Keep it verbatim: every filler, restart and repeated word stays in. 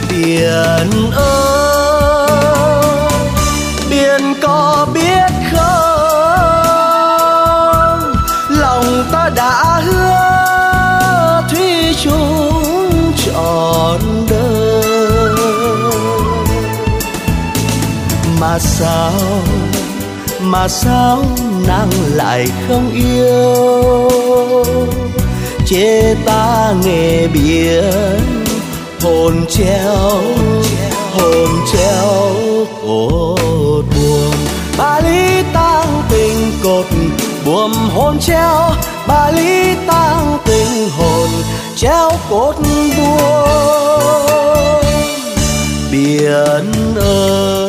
Biển ơi, biển có biết không, lòng ta đã hứa thủy chung trọn đời. Mà sao, mà sao nàng lại không yêu, chê ta nghề biển hồn treo, hồn treo cột buồm. Ba lý tang tình cột buồm hồn treo, ba lý tang tình hồn treo cột buồm. Biển ơi,